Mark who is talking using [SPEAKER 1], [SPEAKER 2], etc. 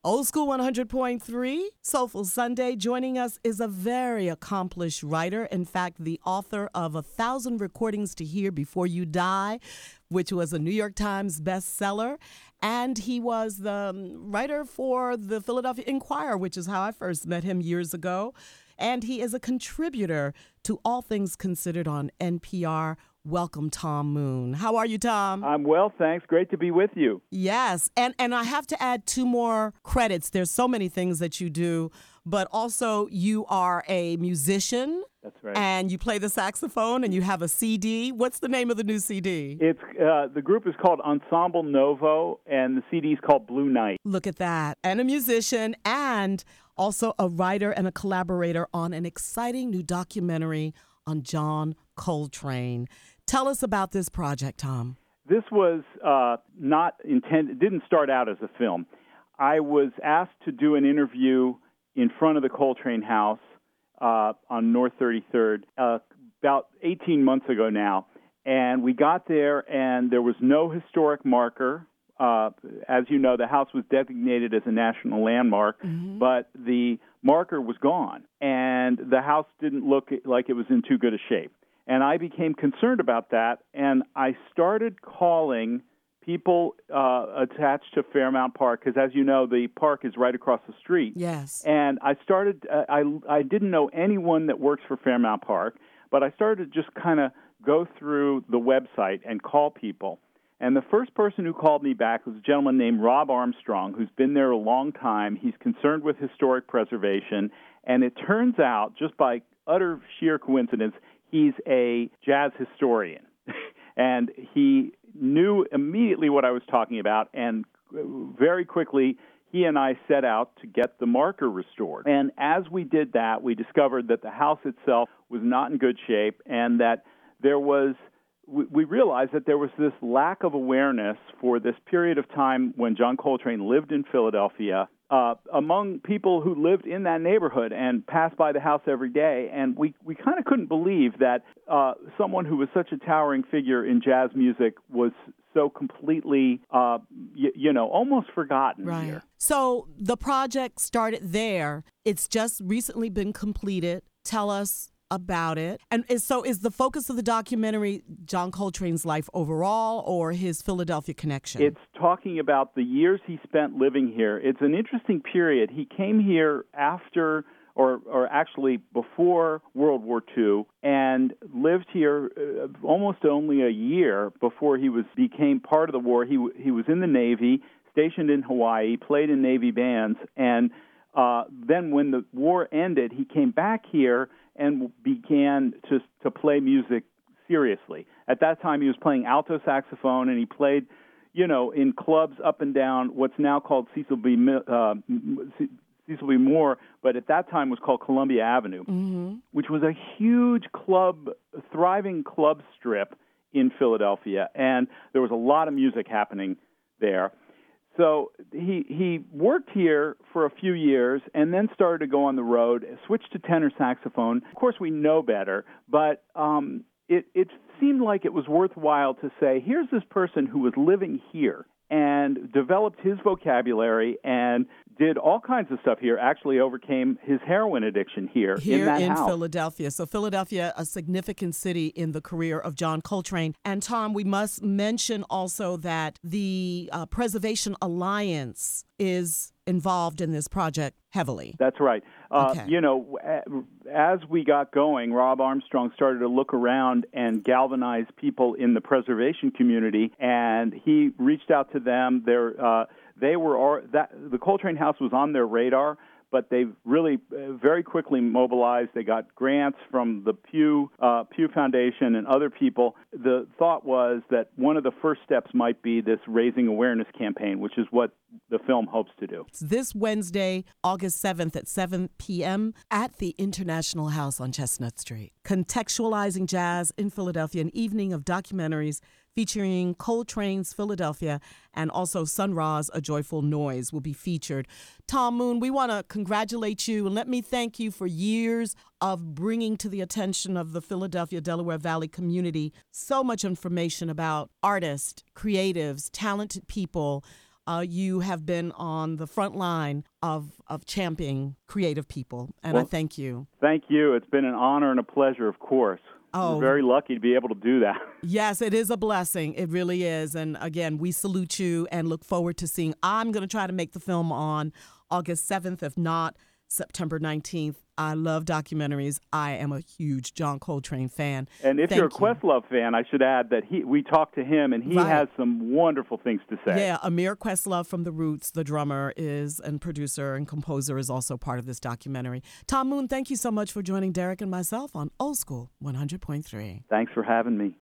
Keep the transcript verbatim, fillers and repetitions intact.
[SPEAKER 1] Old School one hundred point three, Soulful Sunday. Joining us is a very accomplished writer. In fact, the author of A Thousand Recordings to Hear Before You Die, which was a New York Times bestseller. And he was the um, writer for the Philadelphia Inquirer, which is how I first met him years ago. And he is a contributor to All Things Considered on N P R. Welcome, Tom Moon. How are you, Tom?
[SPEAKER 2] I'm well, thanks. Great to be with you.
[SPEAKER 1] Yes, and, and I have to add two more credits. There's so many things that you do, but also you are a musician.
[SPEAKER 2] That's right.
[SPEAKER 1] And you play the saxophone, and you have a C D. What's the name of the new C D?
[SPEAKER 2] It's uh, the group is called Ensemble Novo, and the C D is called Blue Night.
[SPEAKER 1] Look at that. And a musician, and also a writer and a collaborator on an exciting new documentary on John Coltrane. Tell us about this project, Tom.
[SPEAKER 2] This was uh, not intended, didn't start out as a film. I was asked to do an interview in front of the Coltrane House uh, on North thirty-third uh, about eighteen months ago now. And we got there, and there was no historic marker. Uh, as you know, the house was designated as a national landmark, mm-hmm. but the marker was gone, and the house didn't look like it was in too good a shape. And I became concerned about that, and I started calling people uh, attached to Fairmount Park, because as you know, the park is right across the street.
[SPEAKER 1] Yes.
[SPEAKER 2] And I started, uh, I, I didn't know anyone that works for Fairmount Park, but I started to just kind of go through the website and call people. And the first person who called me back was a gentleman named Rob Armstrong, who's been there a long time. He's concerned with historic preservation, and it turns out, just by utter sheer coincidence, he's a jazz historian, and he knew immediately what I was talking about, and very quickly he and I set out to get the marker restored. And as we did that, we discovered that the house itself was not in good shape, and that there was, we realized that there was this lack of awareness for this period of time when John Coltrane lived in Philadelphia, Uh, among people who lived in that neighborhood and passed by the house every day. And we, we kind of couldn't believe that uh, someone who was such a towering figure in jazz music was so completely, uh, y- you know, almost forgotten
[SPEAKER 1] right.
[SPEAKER 2] here.
[SPEAKER 1] So the project started there. It's just recently been completed. Tell us about it. And is, so is the focus of the documentary John Coltrane's life overall, or his Philadelphia connection?
[SPEAKER 2] It's talking about the years he spent living here. It's an interesting period. He came here after, or or actually before World War Two, and lived here uh, almost only a year before he was became part of the war. He he was in the Navy, stationed in Hawaii, played in Navy bands, and uh, then when the war ended, he came back here and began to to play music seriously. At that time, he was playing alto saxophone, and he played, you know, in clubs up and down what's now called Cecil B. Uh, Cecil B. Moore, but at that time was called Columbia Avenue, mm-hmm. which was a huge club, thriving club strip in Philadelphia, and there was a lot of music happening there. So he he worked here for a few years and then started to go on the road, switched to tenor saxophone. Of course, we know better, but um, it, it seemed like it was worthwhile to say, here's this person who was living here and developed his vocabulary and did all kinds of stuff here, actually overcame his heroin addiction here,
[SPEAKER 1] here
[SPEAKER 2] in that
[SPEAKER 1] in
[SPEAKER 2] house.
[SPEAKER 1] Philadelphia. So Philadelphia, a significant city in the career of John Coltrane. And Tom, we must mention also that the uh, Preservation Alliance is involved in this project heavily.
[SPEAKER 2] That's right. Uh,
[SPEAKER 1] okay.
[SPEAKER 2] You know, as we got going, Rob Armstrong started to look around and galvanize people in the preservation community, and he reached out to them. They're, uh, they were that the Coltrane House was on their radar, but they really uh, very quickly mobilized. They got grants from the Pew uh, Pew Foundation and other people. The thought was that one of the first steps might be this raising awareness campaign, which is what the film hopes to do.
[SPEAKER 1] It's this Wednesday, August seventh at seven p.m. at the International House on Chestnut Street. Contextualizing Jazz in Philadelphia, an evening of documentaries featuring Coltrane's Philadelphia, and also Sun Ra's A Joyful Noise will be featured. Tom Moon, we want to congratulate you, and let me thank you for years of bringing to the attention of the Philadelphia, Delaware Valley community so much information about artists, creatives, talented people, uh, you have been on the front line of, of championing creative people, and
[SPEAKER 2] Well,
[SPEAKER 1] I thank you.
[SPEAKER 2] Thank you. It's been an honor and a pleasure, of course.
[SPEAKER 1] Oh.
[SPEAKER 2] We're very lucky to be able to do that.
[SPEAKER 1] Yes, it is a blessing. It really is. And again, we salute you and look forward to seeing. I'm going to try to make the film on August seventh, if not September nineteenth. I love documentaries. I am a huge John Coltrane fan.
[SPEAKER 2] And if
[SPEAKER 1] Thank
[SPEAKER 2] you're a
[SPEAKER 1] you.
[SPEAKER 2] Questlove fan, I should add that he we talked to him, and he
[SPEAKER 1] Right.
[SPEAKER 2] has some wonderful things to say.
[SPEAKER 1] Yeah, Amir Questlove from The Roots, the drummer, is and producer and composer, is also part of this documentary. Tom Moon, thank you so much for joining Derek and myself on Old School one hundred point three.
[SPEAKER 2] Thanks for having me.